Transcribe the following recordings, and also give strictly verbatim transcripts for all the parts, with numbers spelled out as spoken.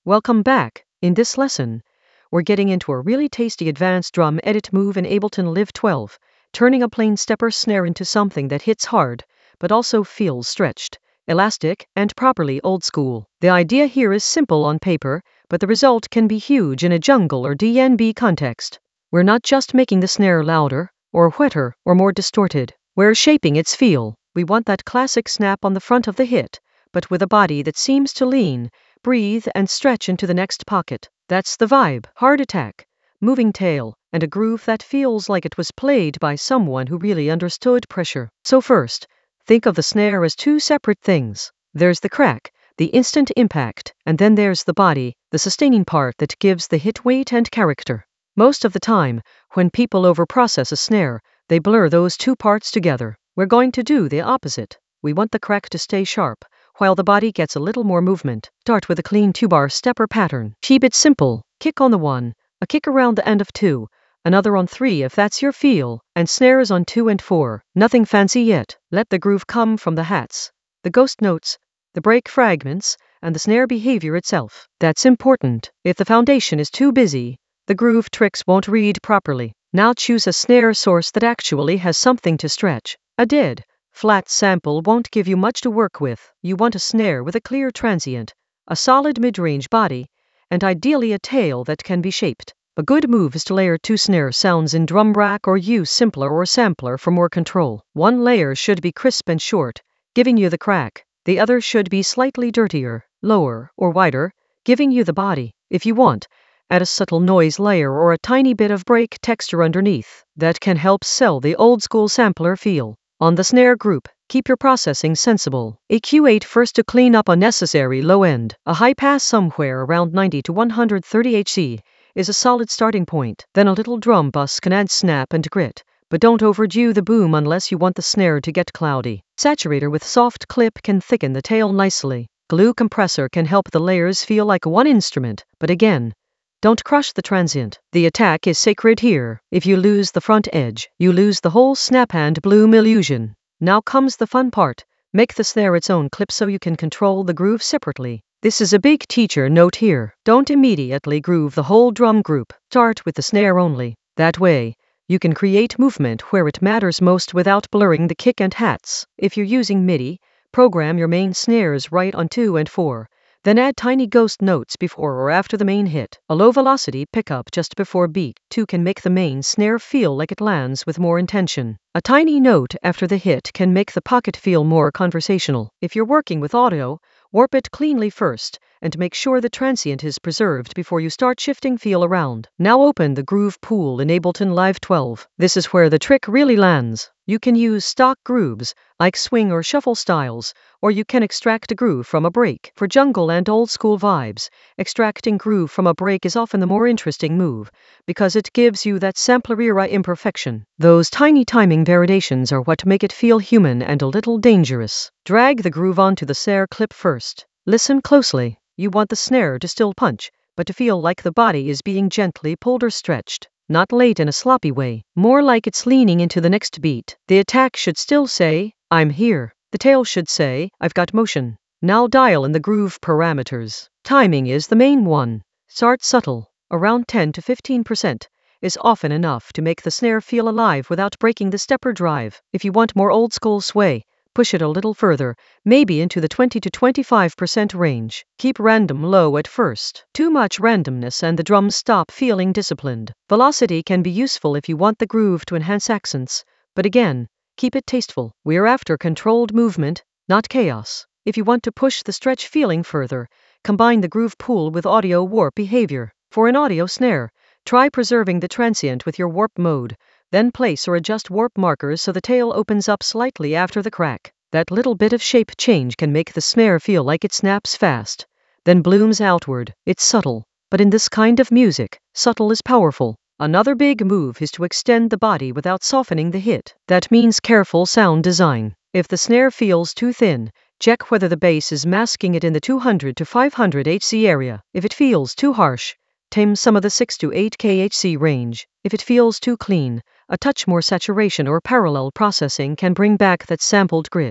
Welcome back. In this lesson, we're getting into a really tasty advanced drum edit move in Ableton Live twelve, turning a plain stepper snare into something that hits hard, but also feels stretched, elastic, and properly old school. The idea here is simple on paper, but the result can be huge in a jungle or D N B context. We're not just making the snare louder, or wetter, or more distorted. We're shaping its feel. We want that classic snap on the front of the hit, but with a body that seems to lean, breathe, and stretch into the next pocket. That's the vibe. Hard attack, moving tail, and a groove that feels like it was played by someone who really understood pressure. So first, think of the snare as two separate things. There's the crack, the instant impact, and then there's the body, the sustaining part that gives the hit weight and character. Most of the time, when people overprocess a snare, they blur those two parts together. We're going to do the opposite. We want the crack to stay sharp, while the body gets a little more movement. Start with a clean two-bar stepper pattern. Keep it simple. Kick on the one, a kick around the end of two, another on three if that's your feel, and snares on two and four. Nothing fancy yet. Let the groove come from the hats, the ghost notes, the break fragments, and the snare behavior itself. That's important. If the foundation is too busy, the groove tricks won't read properly. Now choose a snare source that actually has something to stretch. A dead, flat sample won't give you much to work with. You want a snare with a clear transient, a solid mid-range body, and ideally a tail that can be shaped. A good move is to layer two snare sounds in drum rack or use simpler or sampler for more control. One layer should be crisp and short, giving you the crack. The other should be slightly dirtier, lower, or wider, giving you the body. If you want, add a subtle noise layer or a tiny bit of break texture underneath. That can help sell the old school sampler feel. On the snare group, keep your processing sensible. E Q eight first to clean up unnecessary low end. A high pass somewhere around ninety to one hundred thirty hertz is a solid starting point. Then a little drum bus can add snap and grit, but don't overdo the boom unless you want the snare to get cloudy. Saturator with soft clip can thicken the tail nicely. Glue compressor can help the layers feel like one instrument, but again, don't crush the transient. The attack is sacred here. If you lose the front edge, you lose the whole snap and bloom illusion. Now comes the fun part. Make the snare its own clip so you can control the groove separately. This is a big teacher note here. Don't immediately groove the whole drum group. Start with the snare only. That way, you can create movement where it matters most without blurring the kick and hats. If you're using MIDI, program your main snares right on two and four. Then add tiny ghost notes before or after the main hit. A low velocity pickup just before beat two can make the main snare feel like it lands with more intention. A tiny note after the hit can make the pocket feel more conversational. If you're working with audio, warp it cleanly first, and make sure the transient is preserved before you start shifting feel around. Now open the groove pool in Ableton Live twelve. This is where the trick really lands. You can use stock grooves, like swing or shuffle styles, or you can extract a groove from a break. For jungle and old school vibes, extracting groove from a break is often the more interesting move, because it gives you that sampler era imperfection. Those tiny timing variations are what make it feel human and a little dangerous. Drag the groove onto the snare clip first. Listen closely. You want the snare to still punch, but to feel like the body is being gently pulled or stretched. Not late in a sloppy way, more like it's leaning into the next beat. The attack should still say, I'm here. The tail should say, I've got motion. Now dial in the groove parameters. Timing is the main one. Start subtle, around ten to fifteen percent, is often enough to make the snare feel alive without breaking the stepper drive. If you want more old school sway, push it a little further, maybe into the twenty to twenty-five percent range. Keep random low at first. Too much randomness and the drums stop feeling disciplined. Velocity can be useful if you want the groove to enhance accents, but again, keep it tasteful. We're after controlled movement, not chaos. If you want to push the stretch feeling further, combine the groove pool with audio warp behavior. For an audio snare, try preserving the transient with your warp mode. Then place or adjust warp markers so the tail opens up slightly after the crack. That little bit of shape change can make the snare feel like it snaps fast, then blooms outward. It's subtle, but in this kind of music, subtle is powerful. Another big move is to extend the body without softening the hit. That means careful sound design. If the snare feels too thin, check whether the bass is masking it in the two hundred to five hundred hertz area. If it feels too harsh, tame some of the six to eight kilohertz range. If it feels too clean, a touch more saturation or parallel processing can bring back that sampled grit.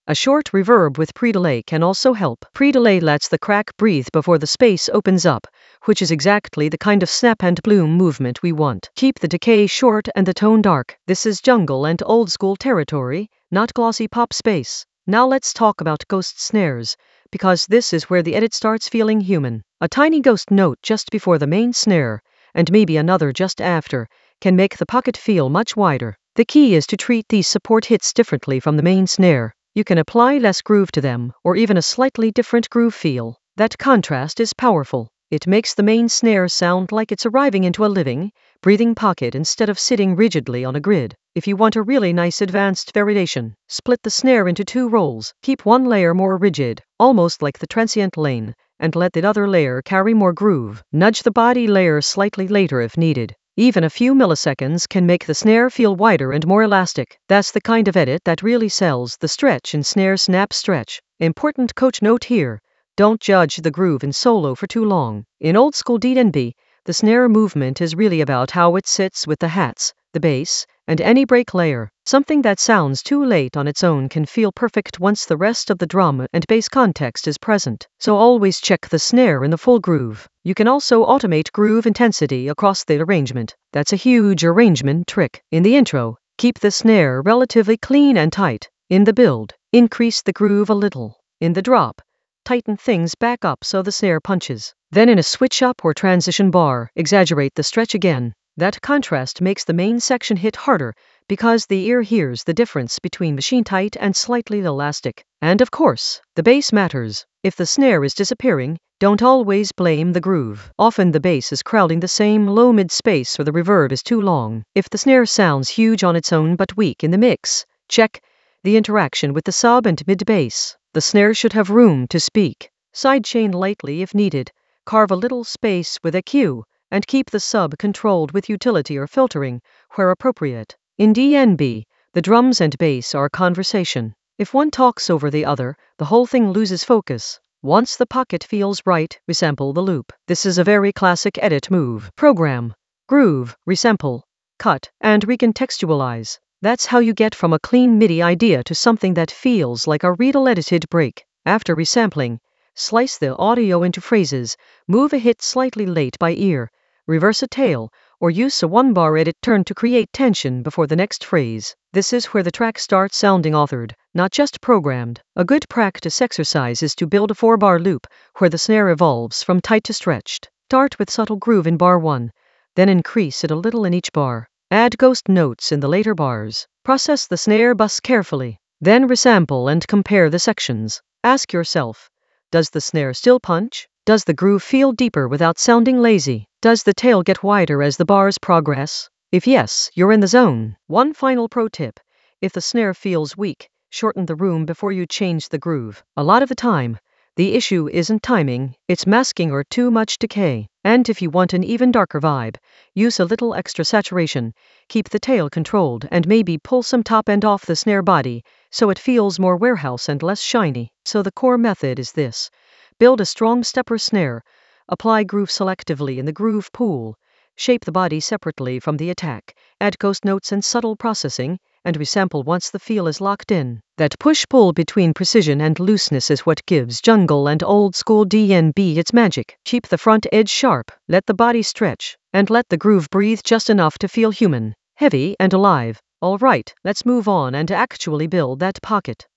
A short reverb with pre-delay can also help. Pre-delay lets the crack breathe before the space opens up, which is exactly the kind of snap and bloom movement we want. Keep the decay short and the tone dark. This is jungle and old school territory, not glossy pop space. Now let's talk about ghost snares, because this is where the edit starts feeling human. A tiny ghost note just before the main snare, and maybe another just after, can make the pocket feel much wider. The key is to treat these support hits differently from the main snare. You can apply less groove to them, or even a slightly different groove feel. That contrast is powerful. It makes the main snare sound like it's arriving into a living, breathing pocket instead of sitting rigidly on a grid. If you want a really nice advanced variation, split the snare into two rolls. Keep one layer more rigid, almost like the transient lane, and let the other layer carry more groove. Nudge the body layer slightly later if needed. Even a few milliseconds can make the snare feel wider and more elastic. That's the kind of edit that really sells the stretch in snare snap stretch. Important coach note here: don't judge the groove in solo for too long. In old school D and B, the snare movement is really about how it sits with the hats, the bass, and any break layer. Something that sounds too late on its own can feel perfect once the rest of the drum and bass context is present. So always check the snare in the full groove. You can also automate groove intensity across the arrangement. That's a huge arrangement trick. In the intro, keep the snare relatively clean and tight. In the build, increase the groove a little. In the drop, tighten things back up so the snare punches. Then in a switch up or transition bar, exaggerate the stretch again. That contrast makes the main section hit harder because the ear hears the difference between machine tight and slightly elastic. And of course, the bass matters. If the snare is disappearing, don't always blame the groove. Often the bass is crowding the same low mid space or the reverb is too long. If the snare sounds huge on its own but weak in the mix, check the interaction with the sub and mid bass. The snare should have room to speak. Sidechain lightly if needed. Carve a little space with a cue, and keep the sub controlled with utility or filtering, where appropriate. In D and B, the drums and bass are conversation. If one talks over the other, the whole thing loses focus. Once the pocket feels right, resample the loop. This is a very classic edit move. Program, groove, resample, cut, and recontextualize. That's how you get from a clean MIDI idea to something that feels like a real edited break. After resampling, slice the audio into phrases, move a hit slightly late by ear, reverse a tail, or use a one-bar edit turn to create tension before the next phrase. This is where the track starts sounding authored, not just programmed. A good practice exercise is to build a four-bar loop where the snare evolves from tight to stretched. Start with subtle groove in bar one, then increase it a little in each bar. Add ghost notes in the later bars. Process the snare bus carefully. Then resample and compare the sections. Ask yourself, does the snare still punch? Does the groove feel deeper without sounding lazy? Does the tail get wider as the bars progress? If yes, you're in the zone. One final pro tip: if the snare feels weak, shorten the room before you change the groove. A lot of the time, the issue isn't timing, it's masking or too much decay. And if you want an even darker vibe, use a little extra saturation, keep the tail controlled, and maybe pull some top end off the snare body so it feels more warehouse and less shiny. So the core method is this: build a strong stepper snare, apply groove selectively in the groove pool, shape the body separately from the attack, add ghost notes and subtle processing, and resample once the feel is locked in. That push-pull between precision and looseness is what gives jungle and old school D and B its magic. Keep the front edge sharp, let the body stretch, and let the groove breathe just enough to feel human, heavy, and alive. Alright, let's move on and actually build that pocket.